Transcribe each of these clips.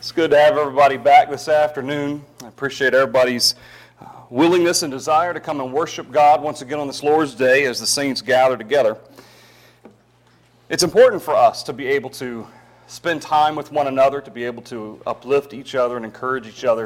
It's good to have everybody back this afternoon. I appreciate everybody's willingness and desire to come and worship God once again on this Lord's Day as the saints gather together. It's important for us to be able to spend time with one another, to be able to uplift each other and encourage each other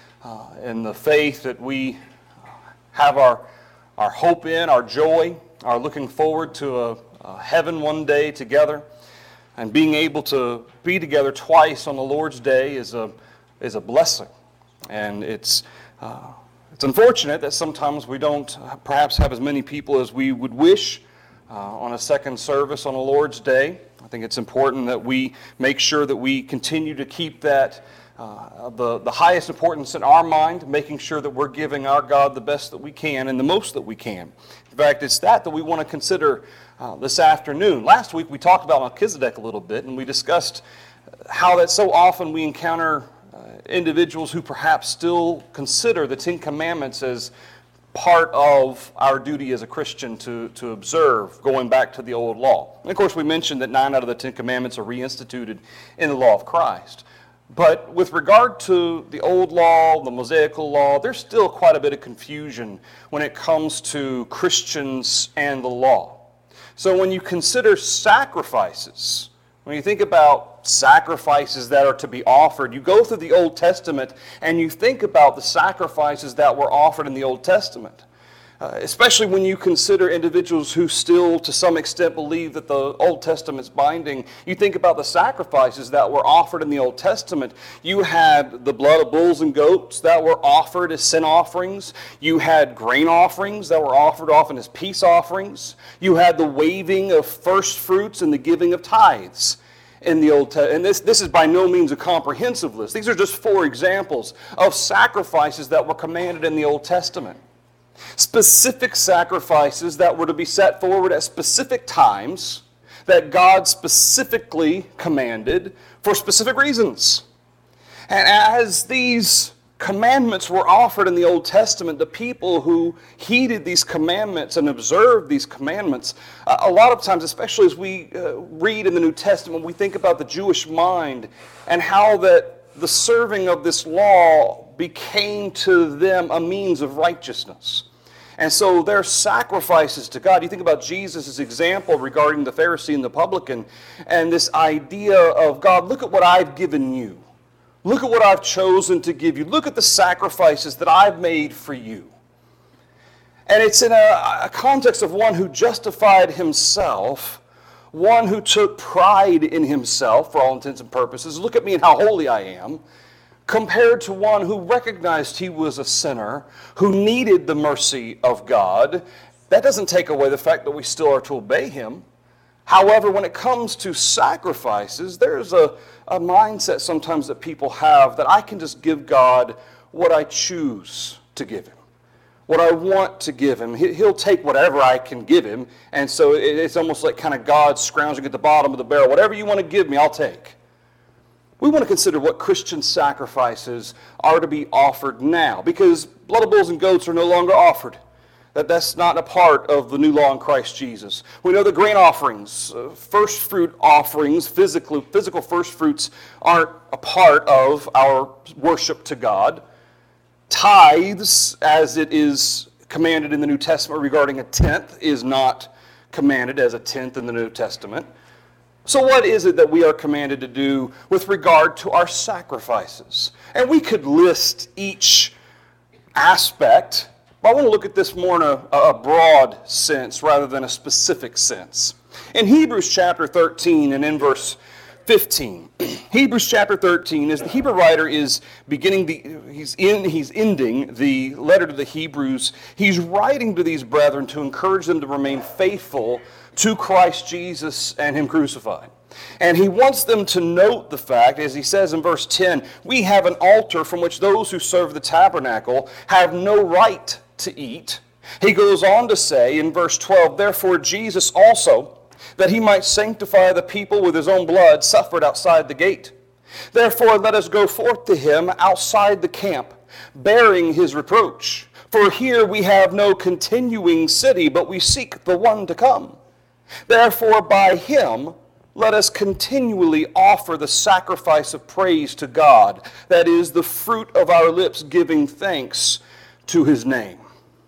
in the faith that we have our hope in, our joy, our looking forward to a heaven one day together. And being able to be together twice on the Lord's Day is a blessing. And it's unfortunate that sometimes we don't perhaps have as many people as we would wish on a second service on the Lord's Day. I think it's important that we make sure that we continue to keep that the highest importance in our mind, making sure that we're giving our God the best that we can and the most that we can. In fact, it's that we want to consider this afternoon. Last week we talked about Melchizedek a little bit, and we discussed how that so often we encounter individuals who perhaps still consider the Ten Commandments as part of our duty as a Christian to observe, going back to the old law. And of course we mentioned that 9 out of the 10 commandments are reinstituted in the law of Christ. But with regard to the old law, the Mosaical law, there's still quite a bit of confusion when it comes to Christians and the law. So when you consider sacrifices, when you think about sacrifices that are to be offered, you go through the Old Testament and you think about the sacrifices that were offered in the Old Testament. Especially when you consider individuals who still, to some extent, believe that the Old Testament's binding. You think about the sacrifices that were offered in the Old Testament. You had the blood of bulls and goats that were offered as sin offerings. You had grain offerings that were offered often as peace offerings. You had the waving of first fruits and the giving of tithes in the Old Testament. And this is by no means a comprehensive list. These are just 4 examples of sacrifices that were commanded in the Old Testament. Specific sacrifices that were to be set forward at specific times that God specifically commanded for specific reasons. And as these commandments were offered in the Old Testament, the people who heeded these commandments and observed these commandments, a lot of times, especially as we read in the New Testament, we think about the Jewish mind and how that the serving of this law became to them a means of righteousness. And so their sacrifices to God, you think about Jesus' example regarding the Pharisee and the publican, and this idea of, God, look at what I've given you. Look at what I've chosen to give you. Look at the sacrifices that I've made for you. And it's in a context of one who justified himself, one who took pride in himself, for all intents and purposes. Look at me and how holy I am. Compared to one who recognized he was a sinner, who needed the mercy of God. That doesn't take away the fact that we still are to obey him. However, when it comes to sacrifices, there's a mindset sometimes that people have that I can just give God what I choose to give him, what I want to give him. He'll take whatever I can give him, and so it's almost like kind of God scrounging at the bottom of the barrel. Whatever you want to give me, I'll take. We want to consider what Christian sacrifices are to be offered now, because blood of bulls and goats are no longer offered. That's not a part of the new law in Christ Jesus. We know that grain offerings, first fruit offerings, physical first fruits aren't a part of our worship to God. Tithes, as it is commanded in the New Testament regarding a tenth, is not commanded as a tenth in the New Testament. So what is it that we are commanded to do with regard to our sacrifices? And we could list each aspect, but I want to look at this more in a broad sense rather than a specific sense. In Hebrews chapter 13 and in verse 15, Hebrews chapter 13, as the Hebrew writer is he's ending the letter to the Hebrews, he's writing to these brethren to encourage them to remain faithful to Christ Jesus and him crucified. And he wants them to note the fact, as he says in verse 10, we have an altar from which those who serve the tabernacle have no right to eat. He goes on to say in verse 12, therefore Jesus also, that he might sanctify the people with his own blood, suffered outside the gate. Therefore let us go forth to him outside the camp, bearing his reproach. For here we have no continuing city, but we seek the one to come. Therefore by him let us continually offer the sacrifice of praise to God, that is, the fruit of our lips giving thanks to his name.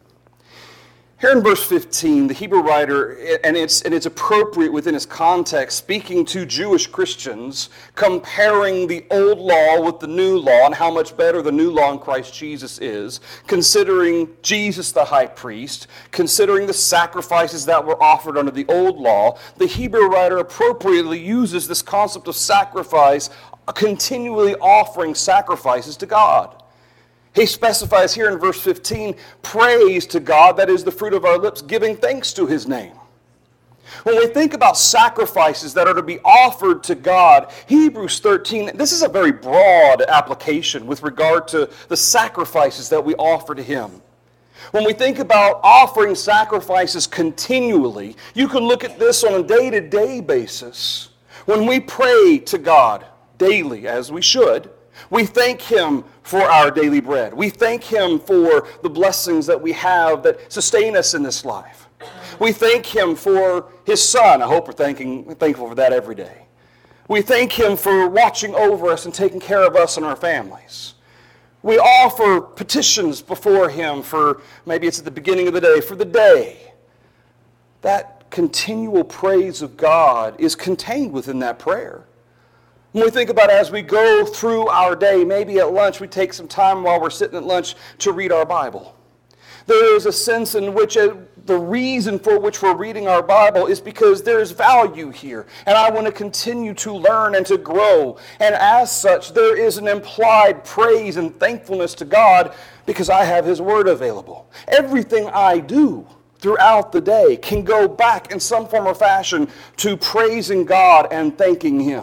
Here in verse 15, the Hebrew writer, and it's appropriate within its context, speaking to Jewish Christians, comparing the old law with the new law and how much better the new law in Christ Jesus is, considering Jesus the high priest, considering the sacrifices that were offered under the old law, the Hebrew writer appropriately uses this concept of sacrifice, continually offering sacrifices to God. He specifies here in verse 15, praise to God, that is the fruit of our lips, giving thanks to his name. When we think about sacrifices that are to be offered to God, Hebrews 13, this is a very broad application with regard to the sacrifices that we offer to him. When we think about offering sacrifices continually, you can look at this on a day-to-day basis. When we pray to God daily, as we should, we thank him for our daily bread. We thank him for the blessings that we have that sustain us in this life. We thank him for his son. I hope we're thankful for that every day. We thank him for watching over us and taking care of us and our families. We offer petitions before him for, maybe it's at the beginning of the day, for the day. That continual praise of God is contained within that prayer. When we think about as we go through our day, maybe at lunch we take some time while we're sitting at lunch to read our Bible. There is a sense in which the reason for which we're reading our Bible is because there is value here. And I want to continue to learn and to grow. And as such, there is an implied praise and thankfulness to God because I have his word available. Everything I do throughout the day can go back in some form or fashion to praising God and thanking him.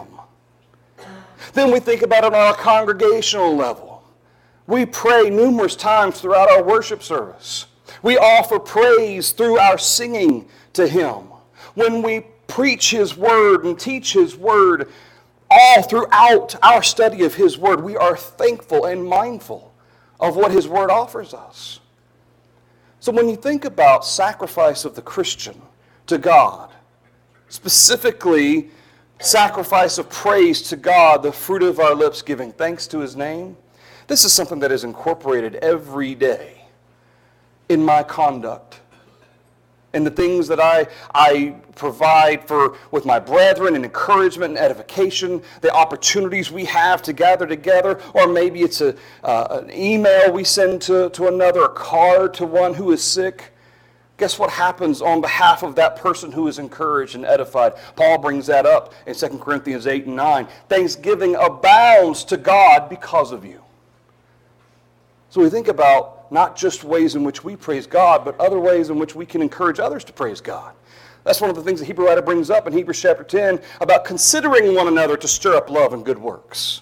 Then we think about it on a congregational level. We pray numerous times throughout our worship service. We offer praise through our singing to him. When we preach his word and teach his word, all throughout our study of his word, we are thankful and mindful of what his word offers us. So when you think about sacrifice of the Christian to God, specifically sacrifice of praise to God, the fruit of our lips giving thanks to his name, this is something that is incorporated every day in my conduct, in the things that I provide for with my brethren and encouragement and edification, the opportunities we have to gather together, or maybe it's an email we send to another, a card to one who is sick. Guess what happens on behalf of that person who is encouraged and edified? Paul brings that up in 2 Corinthians 8 and 9. Thanksgiving abounds to God because of you. So we think about not just ways in which we praise God, but other ways in which we can encourage others to praise God. That's one of the things the Hebrew writer brings up in Hebrews chapter 10 about considering one another to stir up love and good works.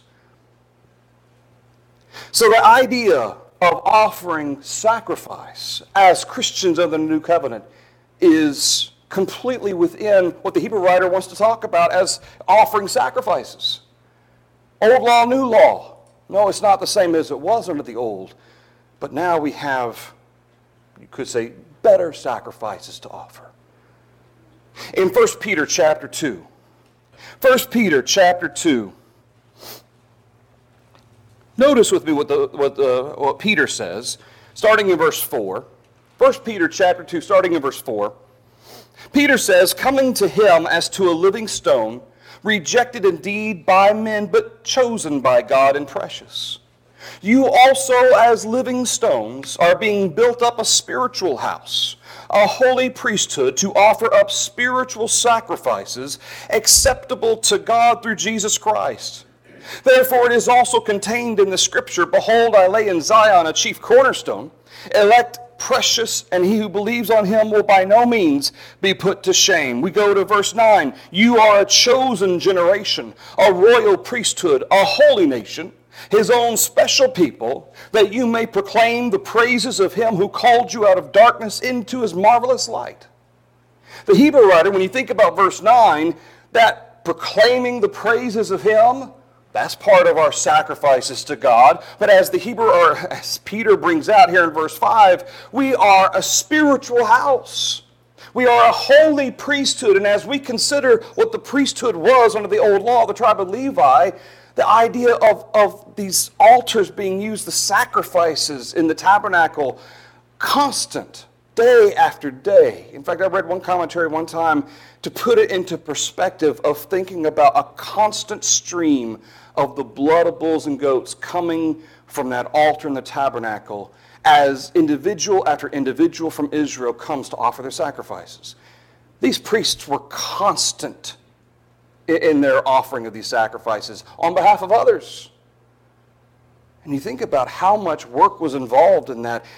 So the idea of offering sacrifice as Christians of the New Covenant is completely within what the Hebrew writer wants to talk about as offering sacrifices. Old law, new law. No, it's not the same as it was under the old. But now we have, you could say, better sacrifices to offer. In 1 Peter chapter 2, 1 Peter chapter 2, notice with me what Peter says, starting in verse 4. 1 Peter chapter 2, starting in verse 4. Peter says, coming to him as to a living stone, rejected indeed by men, but chosen by God and precious. You also, as living stones, are being built up a spiritual house, a holy priesthood, to offer up spiritual sacrifices acceptable to God through Jesus Christ. Therefore it is also contained in the Scripture, behold, I lay in Zion a chief cornerstone, elect, precious, and he who believes on him will by no means be put to shame. We go to verse 9. You are a chosen generation, a royal priesthood, a holy nation, his own special people, that you may proclaim the praises of him who called you out of darkness into his marvelous light. The Hebrew writer, when you think about verse 9, that proclaiming the praises of him, that's part of our sacrifices to God. But as as Peter brings out here in verse 5, we are a spiritual house. We are a holy priesthood, and as we consider what the priesthood was under the old law, the tribe of Levi, the idea of these altars being used, the sacrifices in the tabernacle, constant, day after day. In fact, I read one commentary one time to put it into perspective of thinking about a constant stream of the blood of bulls and goats coming from that altar in the tabernacle as individual after individual from Israel comes to offer their sacrifices. These priests were constant in their offering of these sacrifices on behalf of others. And you think about how much work was involved in that.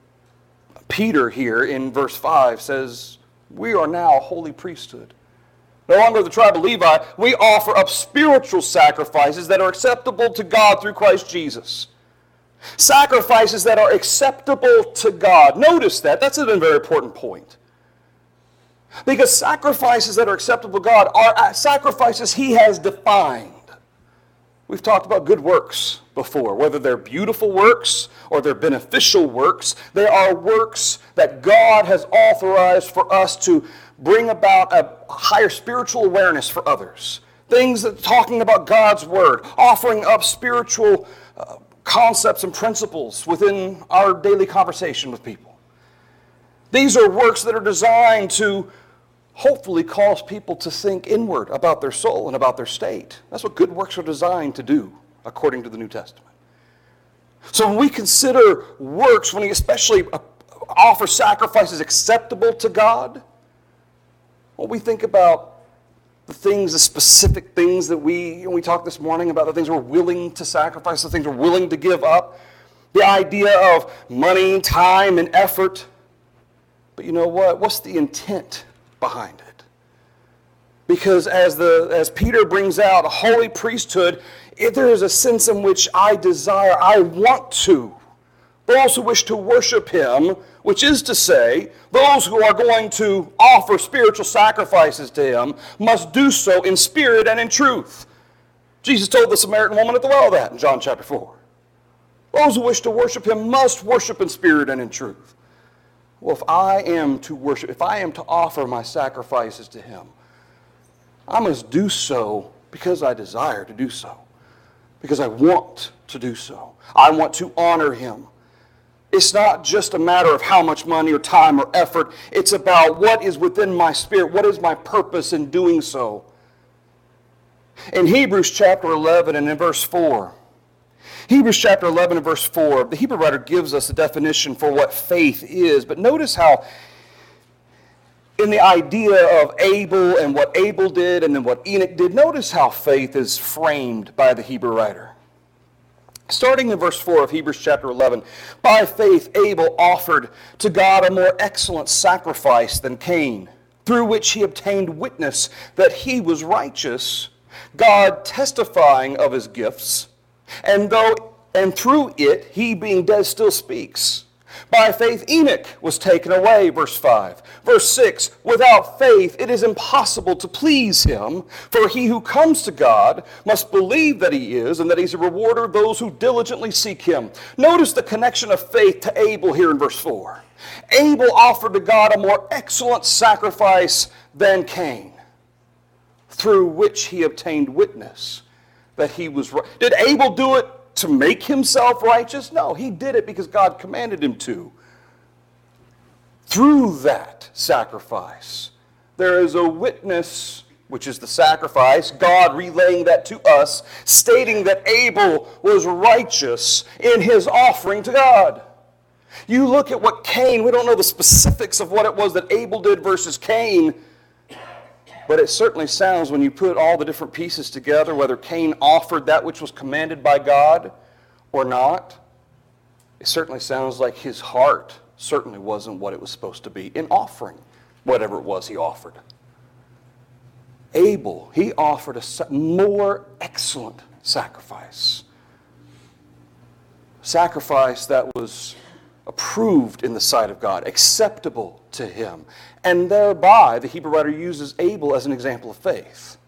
Peter here in verse 5 says, we are now a holy priesthood. No longer the tribe of Levi, we offer up spiritual sacrifices that are acceptable to God through Christ Jesus. Sacrifices that are acceptable to God. Notice that. That's a very important point. Because sacrifices that are acceptable to God are sacrifices He has defined. We've talked about good works before, whether they're beautiful works or they're beneficial works. They are works that God has authorized for us to bring about a higher spiritual awareness for others. Things that talking about God's Word, offering up spiritual concepts and principles within our daily conversation with people. These are works that are designed to hopefully cause people to think inward about their soul and about their state. That's what good works are designed to do, according to the New Testament. So when we consider works, when we especially offer sacrifices acceptable to God, when we think about the things, the specific things that we talked this morning about, the things we're willing to sacrifice, the things we're willing to give up, the idea of money, time, and effort. But you know what? What's the intent behind it? Because as Peter brings out a holy priesthood, there is a sense in which I want to. Those who wish to worship Him, which is to say, those who are going to offer spiritual sacrifices to Him, must do so in spirit and in truth. Jesus told the Samaritan woman at the well that in John chapter 4. Those who wish to worship Him must worship in spirit and in truth. Well, if I am to worship, if I am to offer my sacrifices to Him, I must do so because I desire to do so. Because I want to do so. I want to honor Him. It's not just a matter of how much money or time or effort. It's about what is within my spirit. What is my purpose in doing so? In Hebrews chapter 11 and in verse 4, Hebrews chapter 11 and verse 4, the Hebrew writer gives us a definition for what faith is. But notice how in the idea of Abel and what Abel did and then what Enoch did, notice how faith is framed by the Hebrew writer. Starting in verse 4 of Hebrews chapter 11, by faith Abel offered to God a more excellent sacrifice than Cain, through which he obtained witness that he was righteous, God testifying of his gifts, and through it he being dead still speaks. By faith Enoch was taken away, verse 5. Verse 6, without faith it is impossible to please Him, for he who comes to God must believe that He is, and that He's a rewarder of those who diligently seek Him. Notice the connection of faith to Abel here in verse 4. Abel offered to God a more excellent sacrifice than Cain, through which he obtained witness that he was right. Did Abel do it to make himself righteous? No, he did it because God commanded him to. Through that sacrifice, there is a witness, which is the sacrifice, God relaying that to us, stating that Abel was righteous in his offering to God. You look at what Cain, we don't know the specifics of what it was that Abel did versus Cain, but it certainly sounds, when you put all the different pieces together, whether Cain offered that which was commanded by God or not, it certainly sounds like his heart certainly wasn't what it was supposed to be in offering whatever it was he offered. Abel, he offered a more excellent sacrifice. Sacrifice that was approved in the sight of God, acceptable to Him. And thereby, the Hebrew writer uses Abel as an example of faith.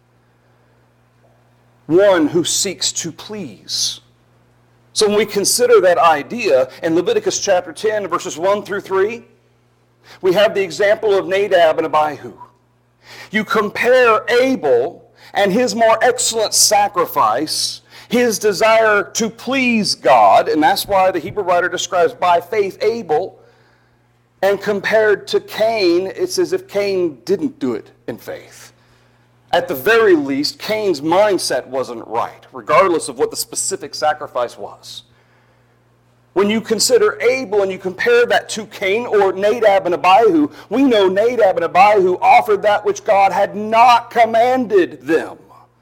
One who seeks to please. So when we consider that idea in Leviticus chapter 10, verses 1 through 3, We have the example of Nadab and Abihu. You compare Abel and his more excellent sacrifice, his desire to please God, and that's why the Hebrew writer describes by faith Abel, and compared to Cain, it's as if Cain didn't do it in faith. At the very least, Cain's mindset wasn't right, regardless of what the specific sacrifice was. When you consider Abel and you compare that to Cain or Nadab and Abihu, we know Nadab and Abihu offered that which God had not commanded them.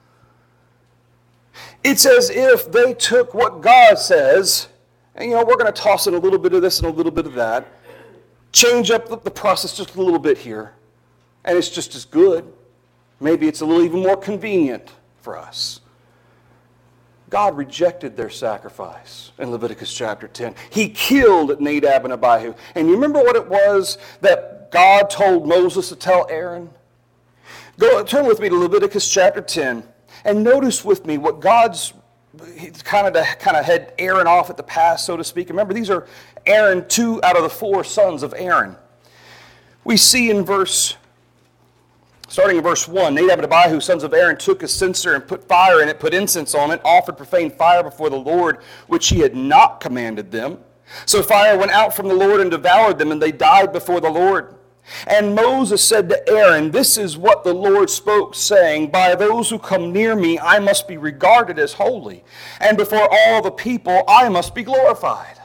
It's as if they took what God says, and we're going to toss in a little bit of this and a little bit of that, change up the process just a little bit here, and it's just as good. Maybe it's a little even more convenient for us. God rejected their sacrifice in Leviticus chapter 10. He killed Nadab and Abihu. And you remember what it was that God told Moses to tell Aaron? Turn with me to Leviticus chapter 10 and notice with me what God's kind of had Aaron off at the pass, so to speak. Remember, these are Aaron, 2 out of the 4 sons of Aaron. We see starting in verse 1, Nadab and Abihu, sons of Aaron, took a censer and put fire in it, put incense on it, offered profane fire before the Lord, which he had not commanded them. So fire went out from the Lord and devoured them, and they died before the Lord. And Moses said to Aaron, "This is what the Lord spoke, saying, by those who come near me I must be regarded as holy, and before all the people I must be glorified."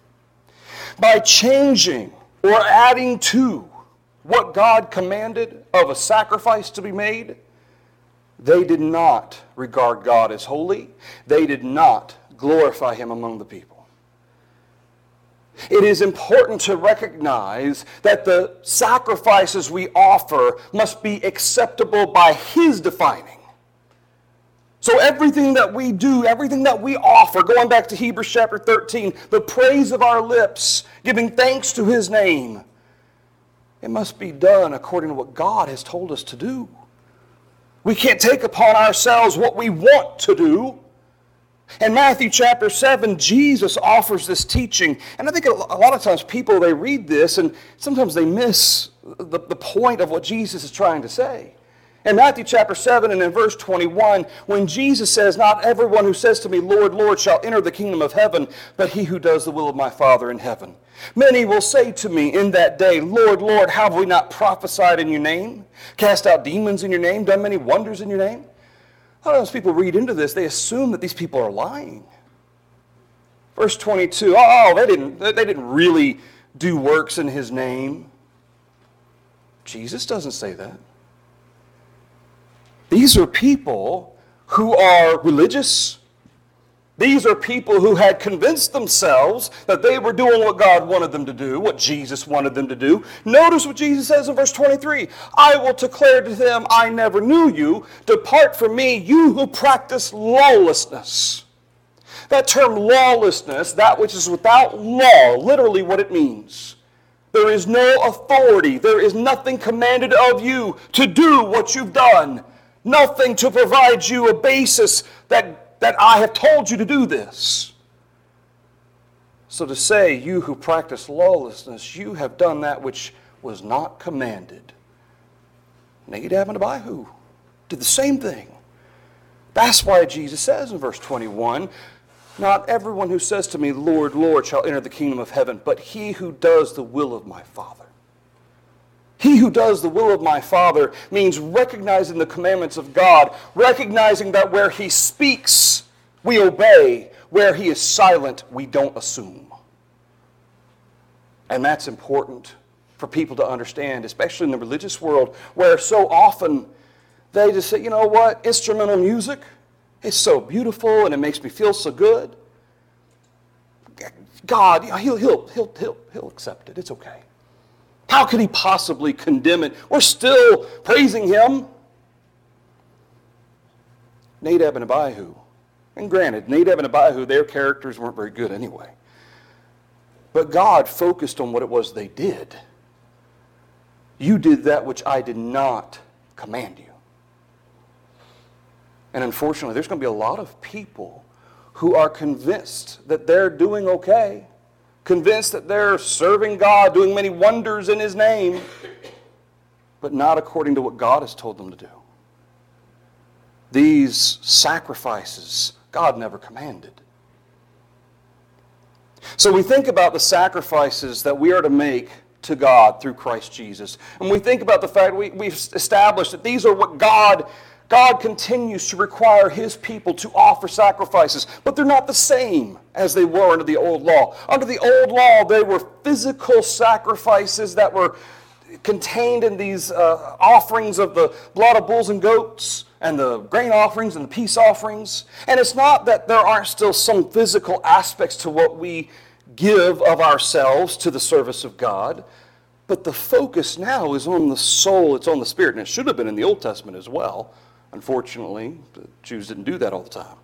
By changing or adding to what God commanded of a sacrifice to be made, they did not regard God as holy. They did not glorify him among the people. It is important to recognize that the sacrifices we offer must be acceptable by his defining. So everything that we do, everything that we offer, going back to Hebrews chapter 13, the praise of our lips, giving thanks to his name, it must be done according to what God has told us to do. We can't take upon ourselves what we want to do. In Matthew chapter 7, Jesus offers this teaching. And I think a lot of times people, they read this and sometimes they miss the point of what Jesus is trying to say. In Matthew chapter 7 and in verse 21, when Jesus says, "Not everyone who says to me, Lord, Lord, shall enter the kingdom of heaven, but he who does the will of my Father in heaven. Many will say to me in that day, Lord, Lord, have we not prophesied in your name, cast out demons in your name, done many wonders in your name?" A lot of times people read into this, they assume that these people are lying. Verse 22, they didn't really do works in his name. Jesus doesn't say that. These are people who are religious. These are people who had convinced themselves that they were doing what God wanted them to do, what Jesus wanted them to do. Notice what Jesus says in verse 23. "I will declare to them, I never knew you. Depart from me, you who practice lawlessness." That term lawlessness, that which is without law, literally what it means. There is no authority. There is nothing commanded of you to do what you've done. Nothing to provide you a basis that I have told you to do this. So to say, you who practice lawlessness, you have done that which was not commanded. Nadab and Abihu did the same thing. That's why Jesus says in verse 21, "Not everyone who says to me, Lord, Lord, shall enter the kingdom of heaven, but he who does the will of my Father." He who does the will of my Father means recognizing the commandments of God, recognizing that where he speaks, we obey. Where he is silent, we don't assume. And that's important for people to understand, especially in the religious world, where so often they just say, you know what, instrumental music, it's so beautiful and it makes me feel so good. God, he'll accept it. It's okay. How could he possibly condemn it? We're still praising him. Nadab and Abihu. And granted, Nadab and Abihu, their characters weren't very good anyway. But God focused on what it was they did. You did that which I did not command you. And unfortunately, there's going to be a lot of people who are convinced that they're doing okay. convinced that they're serving God, doing many wonders in His name, but not according to what God has told them to do. These sacrifices God never commanded. So we think about the sacrifices that we are to make to God through Christ Jesus. And we think about the fact we've established that these are what God continues to require His people to offer sacrifices. But they're not the same as they were under the old law. Under the old law, they were physical sacrifices that were contained in these offerings of the blood of bulls and goats, and the grain offerings and the peace offerings. And it's not that there aren't still some physical aspects to what we give of ourselves to the service of God, but the focus now is on the soul, it's on the spirit, and it should have been in the Old Testament as well. Unfortunately, the Jews didn't do that all the time.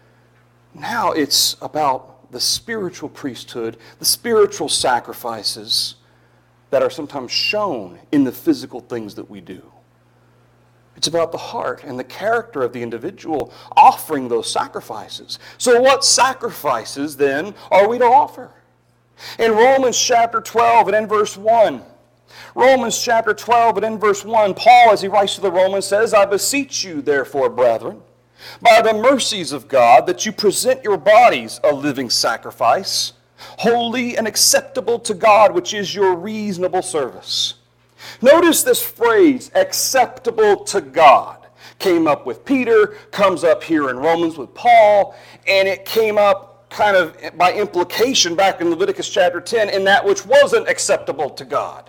Now it's about the spiritual priesthood, the spiritual sacrifices that are sometimes shown in the physical things that we do. It's about the heart and the character of the individual offering those sacrifices. So what sacrifices, then, are we to offer? In Romans chapter 12 and in verse 1, Romans chapter 12 and in verse 1, Paul, as he writes to the Romans, says, I beseech you, therefore, brethren, by the mercies of God, that you present your bodies a living sacrifice, holy and acceptable to God, which is your reasonable service. Notice this phrase, acceptable to God. Came up with Peter, comes up here in Romans with Paul, and it came up kind of by implication back in Leviticus chapter 10 in that which wasn't acceptable to God.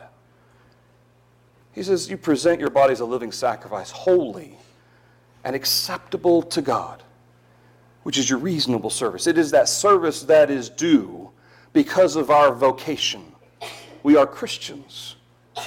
He says, you present your bodies a living sacrifice, holy and acceptable to God, which is your reasonable service. It is that service that is due because of our vocation. We are Christians.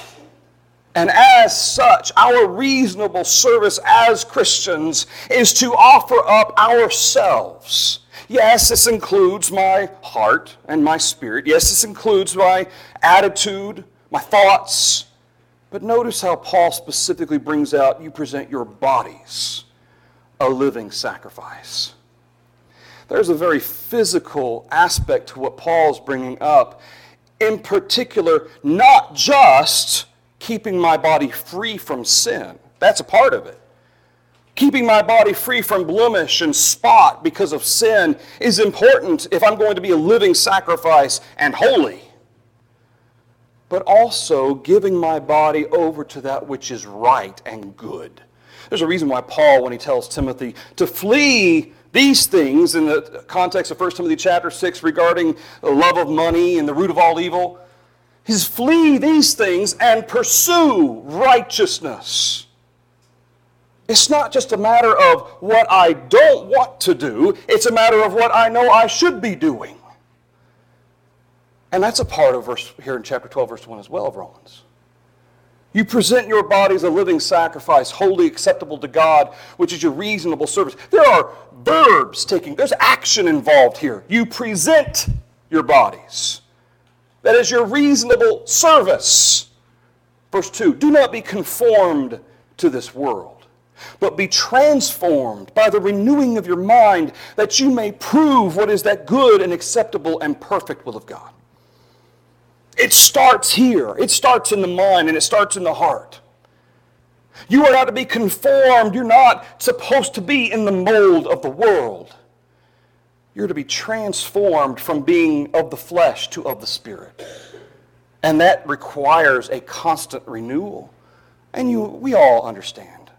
And as such, our reasonable service as Christians is to offer up ourselves. Yes, this includes my heart and my spirit. Yes, this includes my attitude, my thoughts. But notice how Paul specifically brings out, you present your bodies a living sacrifice. There's a very physical aspect to what Paul's bringing up. In particular, not just keeping my body free from sin. That's a part of it. Keeping my body free from blemish and spot because of sin is important if I'm going to be a living sacrifice and holy. But also giving my body over to that which is right and good. There's a reason why Paul, when he tells Timothy to flee these things in the context of 1 Timothy chapter 6 regarding the love of money and the root of all evil, he says, flee these things and pursue righteousness. It's not just a matter of what I don't want to do. It's a matter of what I know I should be doing. And that's a part of verse here in chapter 12, verse 1 as well of Romans. You present your bodies a living sacrifice, wholly acceptable to God, which is your reasonable service. There are verbs there's action involved here. You present your bodies. That is your reasonable service. Verse 2, do not be conformed to this world, but be transformed by the renewing of your mind, that you may prove what is that good and acceptable and perfect will of God. It starts here. It starts in the mind and it starts in the heart. You are not to be conformed. You're not supposed to be in the mold of the world. You're to be transformed from being of the flesh to of the spirit. And that requires a constant renewal. And we all understand.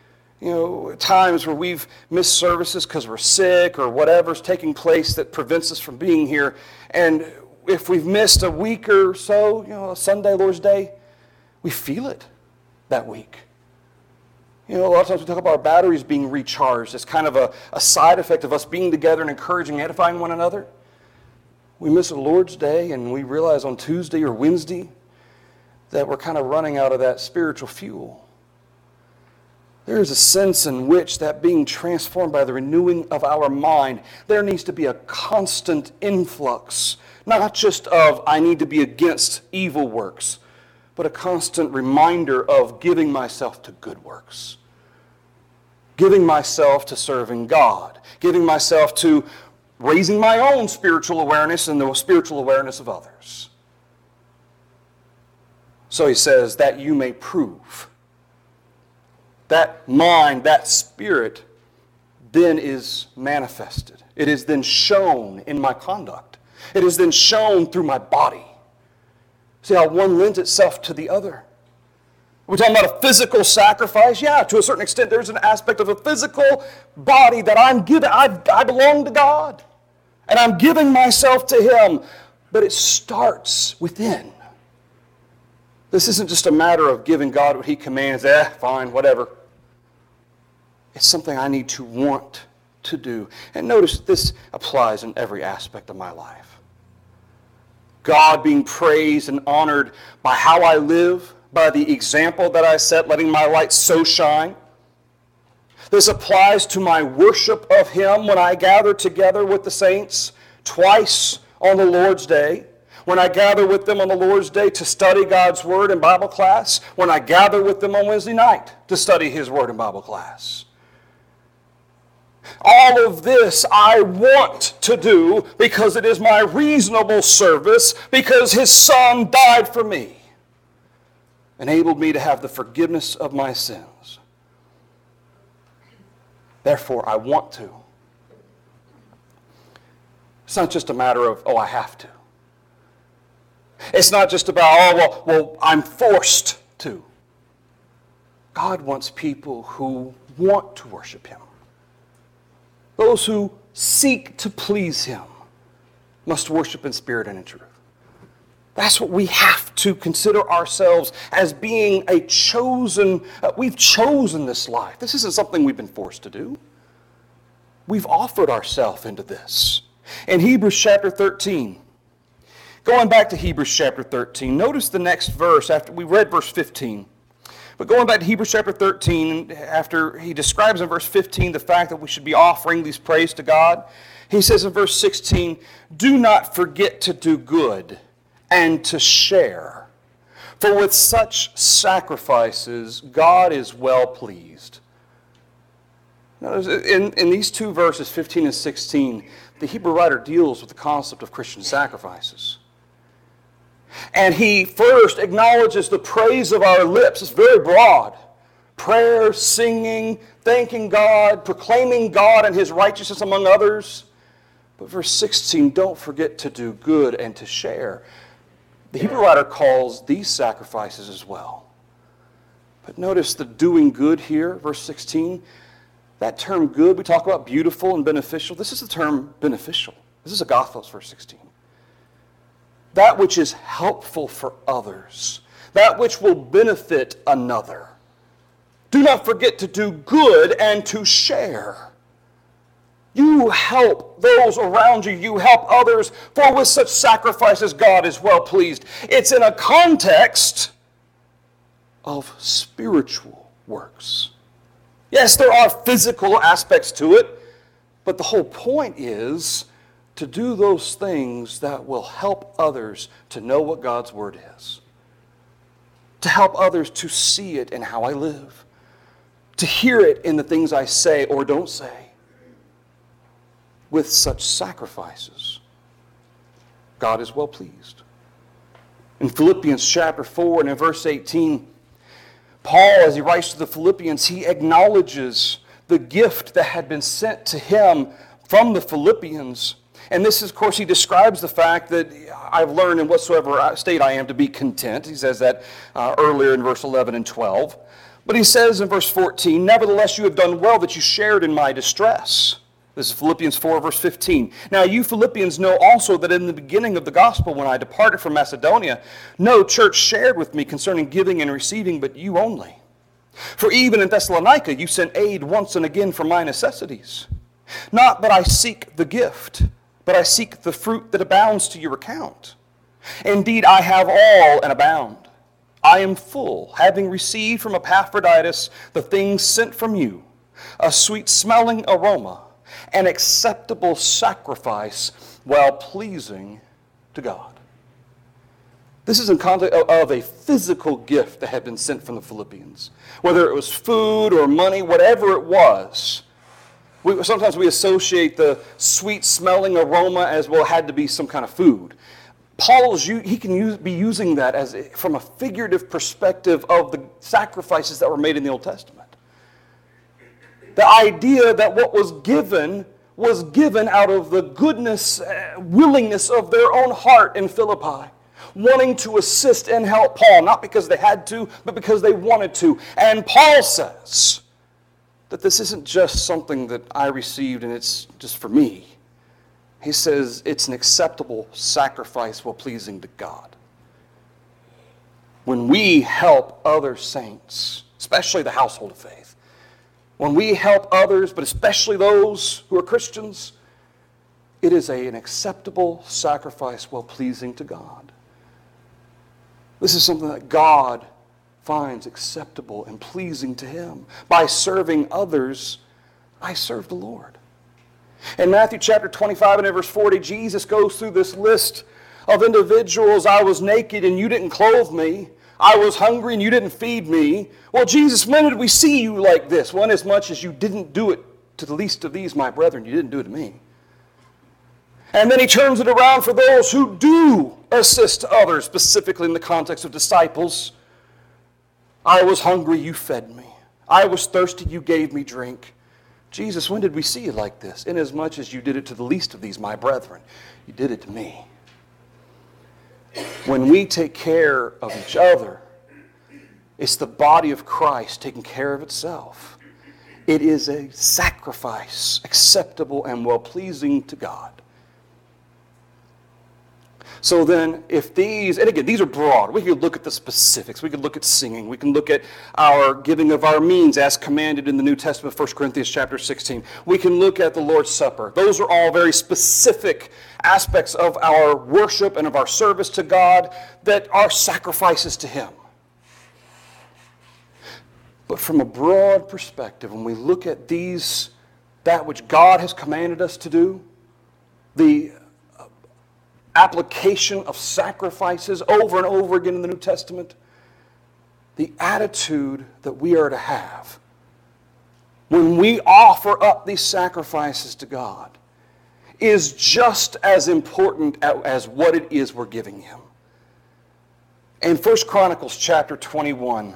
Times where we've missed services because we're sick or whatever's taking place that prevents us from being here. And if we've missed a week or so, a Sunday, Lord's Day, we feel it that week. A lot of times we talk about our batteries being recharged. It's kind of a side effect of us being together and encouraging and edifying one another. We miss a Lord's Day and we realize on Tuesday or Wednesday that we're kind of running out of that spiritual fuel. There is a sense in which that being transformed by the renewing of our mind, there needs to be a constant influx, not just of I need to be against evil works, but a constant reminder of giving myself to good works. Giving myself to serving God. Giving myself to raising my own spiritual awareness and the spiritual awareness of others. So he says, that you may prove. That mind, that spirit, then is manifested. It is then shown in my conduct. It is then shown through my body. See how one lends itself to the other. We're talking about a physical sacrifice. Yeah, to a certain extent, there's an aspect of a physical body that I'm giving. I belong to God, and I'm giving myself to Him. But it starts within. This isn't just a matter of giving God what He commands. Fine, whatever. It's something I need to want to do. And notice this applies in every aspect of my life. God being praised and honored by how I live, by the example that I set, letting my light so shine. This applies to my worship of Him when I gather together with the saints twice on the Lord's Day. When I gather with them on the Lord's Day to study God's Word in Bible class. When I gather with them on Wednesday night to study His Word in Bible class. All of this I want to do because it is my reasonable service, because His Son died for me, enabled me to have the forgiveness of my sins. Therefore, I want to. It's not just a matter of, I have to. It's not just about, I'm forced to. God wants people who want to worship Him. Those who seek to please Him must worship in spirit and in truth. That's what we have to consider ourselves as being a chosen, we've chosen this life. This isn't something we've been forced to do. We've offered ourselves into this. In Hebrews chapter 13, going back to Hebrews chapter 13, notice the next verse after we read verse 15. But going back to Hebrews chapter 13, after he describes in verse 15 the fact that we should be offering these praise to God, he says in verse 16, do not forget to do good and to share, for with such sacrifices God is well pleased. Now, in these two verses, 15 and 16, the Hebrew writer deals with the concept of Christian sacrifices. And he first acknowledges the praise of our lips. It's very broad. Prayer, singing, thanking God, proclaiming God and His righteousness among others. But verse 16, don't forget to do good and to share. The Hebrew writer calls these sacrifices as well. But notice the doing good here, verse 16. That term good, we talk about beautiful and beneficial. This is the term beneficial. This is agathos, verse 16. That which is helpful for others. That which will benefit another. Do not forget to do good and to share. You help those around you. You help others. For with such sacrifices God is well pleased. It's in a context of spiritual works. Yes, there are physical aspects to it, but the whole point is to do those things that will help others to know what God's Word is. To help others to see it in how I live. To hear it in the things I say or don't say. With such sacrifices, God is well pleased. In Philippians chapter 4 and in verse 18, Paul, as he writes to the Philippians, he acknowledges the gift that had been sent to him from the Philippians. And this is, of course, he describes the fact that I've learned in whatsoever state I am to be content. He says that earlier in verse 11 and 12. But he says in verse 14, nevertheless you have done well that you shared in my distress. This is Philippians 4, verse 15. Now you Philippians know also that in the beginning of the gospel, when I departed from Macedonia, no church shared with me concerning giving and receiving, but you only. For even in Thessalonica you sent aid once and again for my necessities. Not that I seek the gift, but I seek the fruit that abounds to your account. Indeed, I have all and abound. I am full, having received from Epaphroditus the things sent from you, a sweet-smelling aroma, an acceptable sacrifice, well pleasing to God. This is in context of a physical gift that had been sent from the Philippians. Whether it was food or money, whatever it was Sometimes we associate the sweet-smelling aroma as, well, it had to be some kind of food. He can be using that from a figurative perspective of the sacrifices that were made in the Old Testament. The idea that what was given out of the goodness, willingness of their own heart in Philippi, wanting to assist and help Paul, not because they had to, but because they wanted to. And Paul says that this isn't just something that I received and it's just for me. He says it's an acceptable sacrifice while pleasing to God. When we help other saints, especially the household of faith, when we help others, but especially those who are Christians, it is an acceptable sacrifice while pleasing to God. This is something that God finds acceptable and pleasing to Him. By serving others, I serve the Lord. In Matthew chapter 25 and verse 40, Jesus goes through this list of individuals. I was naked and you didn't clothe me. I was hungry and you didn't feed me. Well, Jesus, when did we see you like this? Well, inasmuch as you didn't do it to the least of these, my brethren, you didn't do it to me. And then He turns it around for those who do assist others, specifically in the context of disciples. I was hungry, you fed me. I was thirsty, you gave me drink. Jesus, when did we see you like this? Inasmuch as you did it to the least of these, my brethren, you did it to me. When we take care of each other, it's the body of Christ taking care of itself. It is a sacrifice acceptable and well-pleasing to God. So then, if these, and again, these are broad. We could look at the specifics. We could look at singing. We can look at our giving of our means as commanded in the New Testament, 1 Corinthians chapter 16. We can look at the Lord's Supper. Those are all very specific aspects of our worship and of our service to God that are sacrifices to Him. But from a broad perspective, when we look at these, that which God has commanded us to do, the application of sacrifices over and over again in the New Testament, the attitude that we are to have when we offer up these sacrifices to God is just as important as what it is we're giving Him. In 1 Chronicles chapter 21,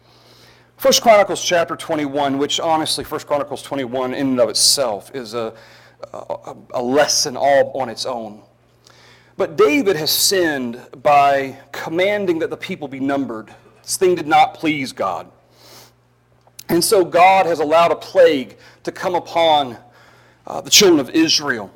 1 Chronicles chapter 21, which honestly 1 Chronicles 21 in and of itself is a lesson all on its own. But David has sinned by commanding that the people be numbered. This thing did not please God. And so God has allowed a plague to come upon the children of Israel.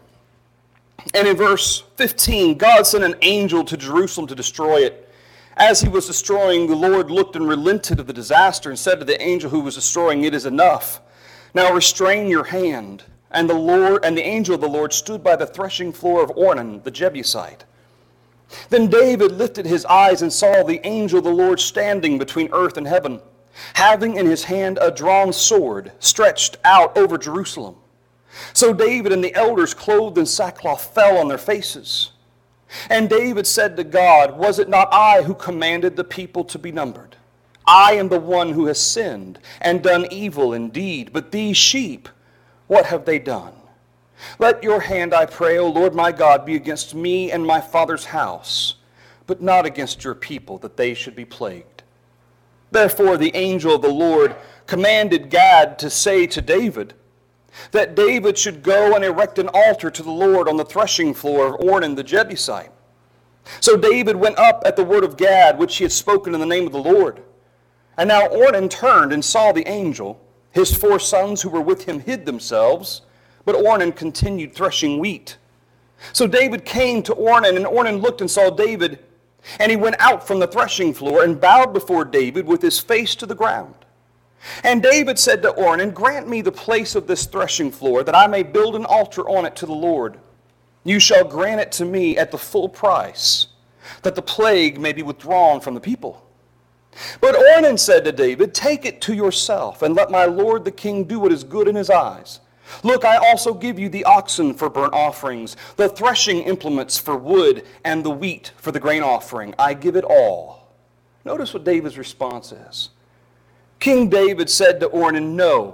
And in verse 15, God sent an angel to Jerusalem to destroy it. As he was destroying, the Lord looked and relented of the disaster and said to the angel who was destroying, "It is enough. Now restrain your hand." And the angel of the Lord stood by the threshing floor of Ornan, the Jebusite. Then David lifted his eyes and saw the angel of the Lord standing between earth and heaven, having in his hand a drawn sword stretched out over Jerusalem. So David and the elders clothed in sackcloth fell on their faces. And David said to God, "Was it not I who commanded the people to be numbered? I am the one who has sinned and done evil indeed, but these sheep, what have they done? Let your hand, I pray, O Lord my God, be against me and my father's house, but not against your people, that they should be plagued." Therefore the angel of the Lord commanded Gad to say to David that David should go and erect an altar to the Lord on the threshing floor of Ornan the Jebusite. So David went up at the word of Gad, which he had spoken in the name of the Lord. And now Ornan turned and saw the angel. His 4 sons who were with him hid themselves, but Ornan continued threshing wheat. So David came to Ornan, and Ornan looked and saw David, and he went out from the threshing floor and bowed before David with his face to the ground. And David said to Ornan, "Grant me the place of this threshing floor, that I may build an altar on it to the Lord. You shall grant it to me at the full price, that the plague may be withdrawn from the people." But Ornan said to David, "Take it to yourself, and let my lord the king do what is good in his eyes. Look, I also give you the oxen for burnt offerings, the threshing implements for wood, and the wheat for the grain offering. I give it all." Notice what David's response is. King David said to Ornan, "No,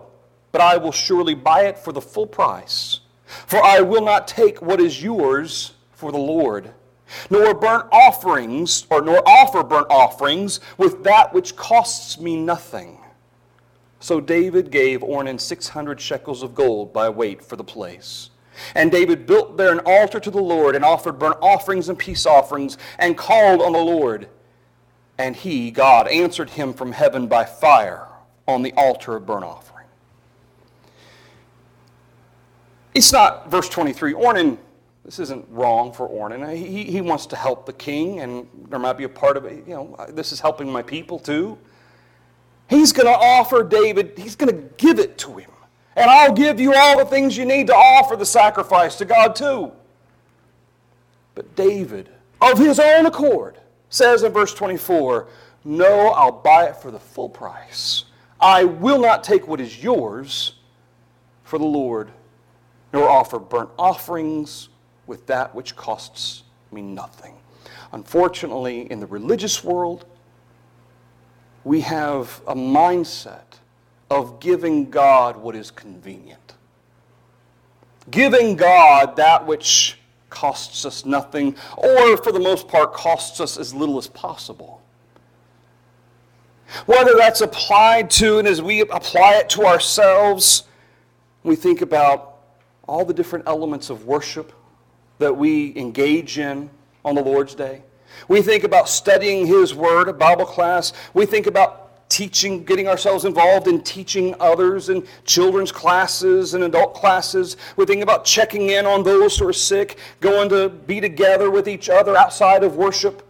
but I will surely buy it for the full price. For I will not take what is yours for the Lord, nor offer burnt offerings with that which costs me nothing. So David gave Ornan 600 shekels of gold by weight for the place. And David built there an altar to the Lord, and offered burnt offerings and peace offerings, and called on the Lord. And he, God, answered him from heaven by fire on the altar of burnt offering. It's not, verse 23, Ornan, this isn't wrong for Ornan. He wants to help the king, and there might be a part of it, this is helping my people too. He's going to offer David, he's going to give it to him. And I'll give you all the things you need to offer the sacrifice to God too. But David, of his own accord, says in verse 24, no, I'll buy it for the full price. I will not take what is yours for the Lord, nor offer burnt offerings with that which costs me nothing. Unfortunately, in the religious world, we have a mindset of giving God what is convenient. Giving God that which costs us nothing, or for the most part costs us as little as possible. Whether that's applied to, and as we apply it to ourselves, we think about all the different elements of worship that we engage in on the Lord's Day. We think about studying His Word, a Bible class. We think about teaching, getting ourselves involved in teaching others in children's classes and adult classes. We think about checking in on those who are sick, going to be together with each other outside of worship.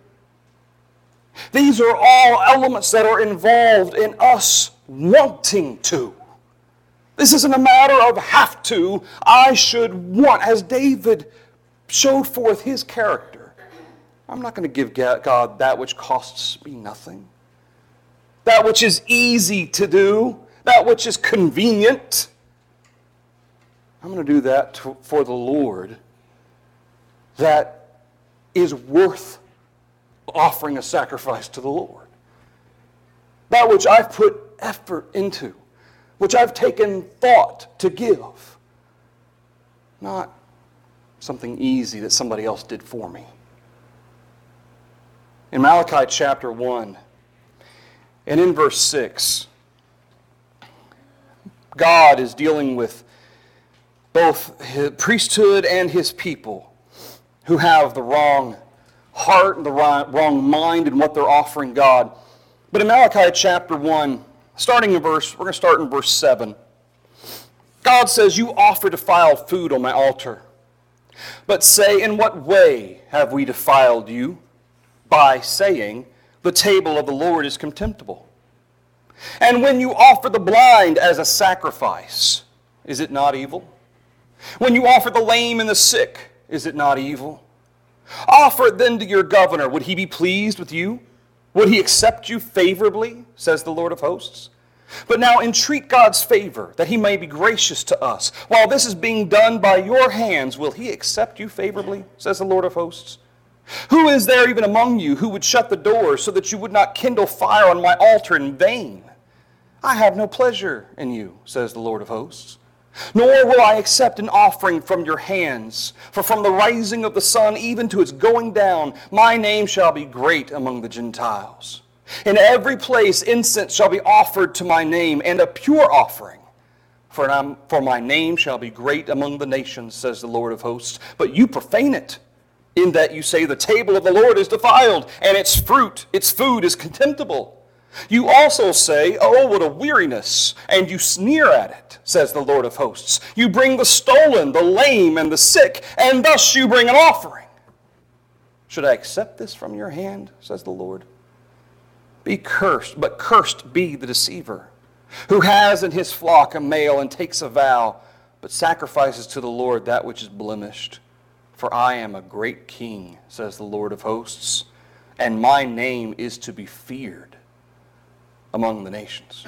These are all elements that are involved in us wanting to. This isn't a matter of have to. I should want, as David showed forth his character. I'm not going to give God that which costs me nothing. That which is easy to do. That which is convenient. I'm going to do that for the Lord that is worth offering a sacrifice to the Lord. That which I've put effort into, which I've taken thought to give. Not something easy that somebody else did for me. In Malachi chapter 1, and in verse 6, God is dealing with both His priesthood and His people who have the wrong heart and the wrong mind in what they're offering God. But in Malachi chapter 1, we're going to start in verse 7. God says, you offer defiled food on my altar. But say, in what way have we defiled you? By saying, the table of the Lord is contemptible. And when you offer the blind as a sacrifice, is it not evil? When you offer the lame and the sick, is it not evil? Offer it then to your governor. Would he be pleased with you? Would he accept you favorably, says the Lord of hosts? But now entreat God's favor, that he may be gracious to us. While this is being done by your hands, will he accept you favorably, says the Lord of hosts? Who is there even among you who would shut the door so that you would not kindle fire on my altar in vain? I have no pleasure in you, says the Lord of hosts. Nor will I accept an offering from your hands. For from the rising of the sun even to its going down, my name shall be great among the Gentiles. In every place incense shall be offered to my name, and a pure offering. For my name shall be great among the nations, says the Lord of hosts. But you profane it, in that you say the table of the Lord is defiled, and its food is contemptible. You also say, oh, what a weariness, and you sneer at it, says the Lord of hosts. You bring the stolen, the lame, and the sick, and thus you bring an offering. Should I accept this from your hand, says the Lord? Be cursed, but cursed be the deceiver, who has in his flock a male and takes a vow, but sacrifices to the Lord that which is blemished. For I am a great king, says the Lord of hosts, and my name is to be feared among the nations.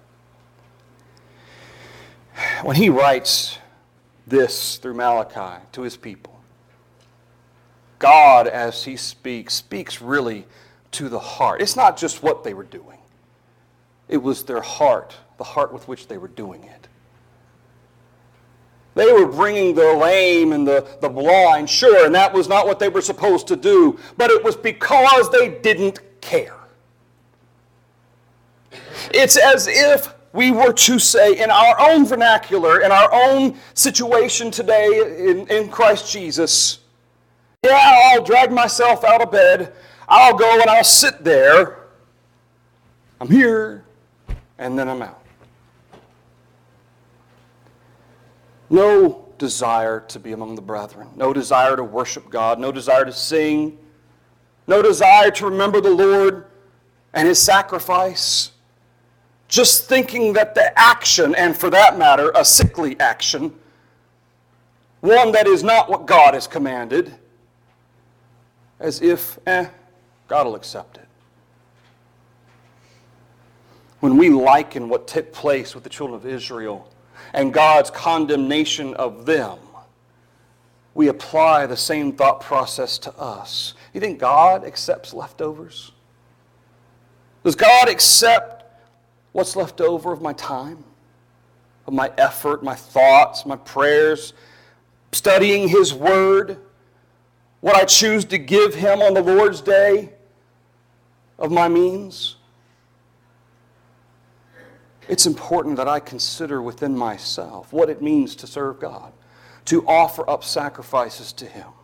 When he writes this through Malachi to his people, God, as he speaks really to the heart. It's not just what they were doing. It was their heart, the heart with which they were doing it. They were bringing the lame and the blind, sure, and that was not what they were supposed to do, but it was because they didn't care. It's as if we were to say in our own vernacular, in our own situation today in Christ Jesus, yeah, I'll drag myself out of bed, I'll go and I'll sit there, I'm here, and then I'm out. No desire to be among the brethren, no desire to worship God, no desire to sing, no desire to remember the Lord and His sacrifice. Just thinking that the action, and for that matter, a sickly action, one that is not what God has commanded, as if, God will accept it. When we liken what took place with the children of Israel and God's condemnation of them, we apply the same thought process to us. You think God accepts leftovers? Does God accept what's left over of my time, of my effort, my thoughts, my prayers, studying His Word, what I choose to give Him on the Lord's Day, of my means? It's important that I consider within myself what it means to serve God, to offer up sacrifices to Him.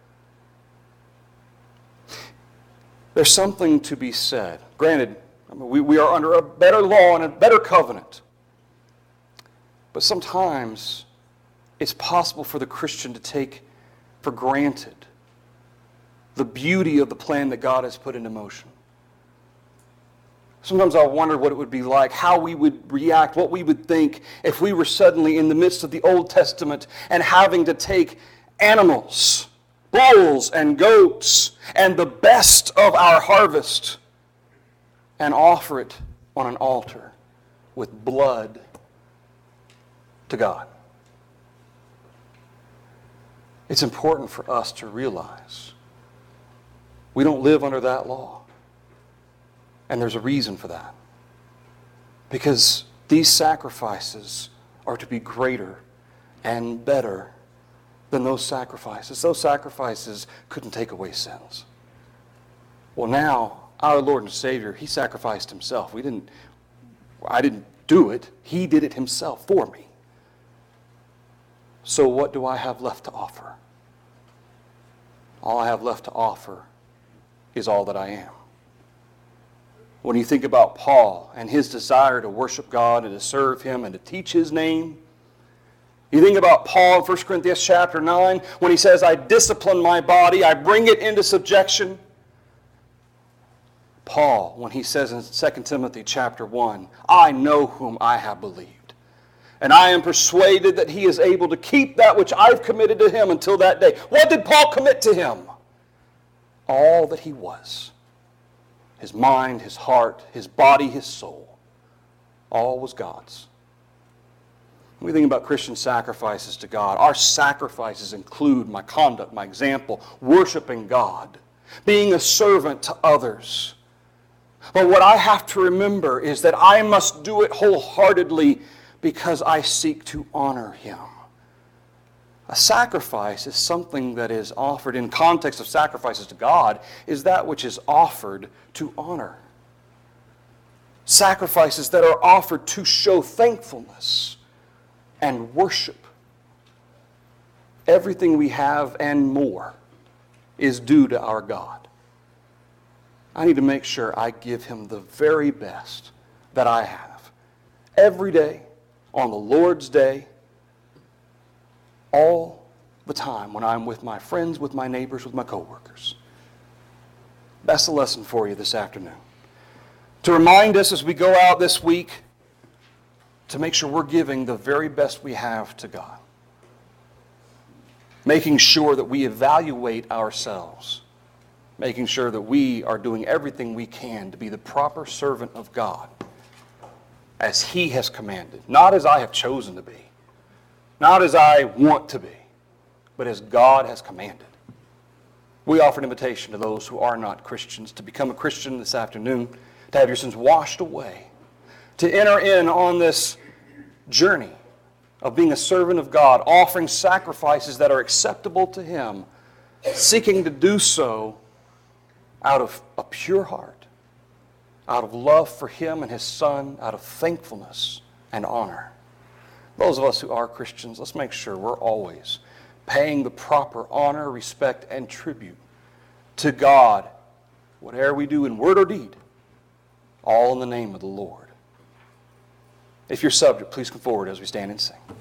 There's something to be said. Granted, we are under a better law and a better covenant. But sometimes it's possible for the Christian to take for granted the beauty of the plan that God has put into motion. Sometimes I wonder what it would be like, how we would react, what we would think if we were suddenly in the midst of the Old Testament and having to take animals, bulls and goats, and the best of our harvest and offer it on an altar with blood to God. It's important for us to realize we don't live under that law. And there's a reason for that. Because these sacrifices are to be greater and better than those sacrifices. Those sacrifices couldn't take away sins. Well, now, our Lord and Savior, He sacrificed Himself. I didn't do it. He did it Himself for me. So what do I have left to offer? All I have left to offer is all that I am. When you think about Paul and his desire to worship God and to serve Him and to teach His name, you think about Paul in 1 Corinthians chapter 9 when he says, I discipline my body, I bring it into subjection. Paul, when he says in 2 Timothy chapter 1, I know whom I have believed, and I am persuaded that He is able to keep that which I've committed to Him until that day. What did Paul commit to Him? All that he was. His mind, his heart, his body, his soul. All was God's. When we think about Christian sacrifices to God, our sacrifices include my conduct, my example, worshiping God, being a servant to others. But what I have to remember is that I must do it wholeheartedly because I seek to honor Him. A sacrifice is something that is offered in context of sacrifices to God, is that which is offered to honor. Sacrifices that are offered to show thankfulness and worship. Everything we have and more is due to our God. I need to make sure I give Him the very best that I have. Every day, on the Lord's Day, all the time when I'm with my friends, with my neighbors, with my coworkers. That's a lesson for you this afternoon. To remind us as we go out this week to make sure we're giving the very best we have to God. Making sure that we evaluate ourselves. Making sure that we are doing everything we can to be the proper servant of God as He has commanded. Not as I have chosen to be. Not as I want to be, but as God has commanded. We offer an invitation to those who are not Christians to become a Christian this afternoon, to have your sins washed away, to enter in on this journey of being a servant of God, offering sacrifices that are acceptable to Him, seeking to do so out of a pure heart, out of love for Him and His Son, out of thankfulness and honor. Those of us who are Christians, let's make sure we're always paying the proper honor, respect, and tribute to God, whatever we do in word or deed, all in the name of the Lord. If you're subject, please come forward as we stand and sing.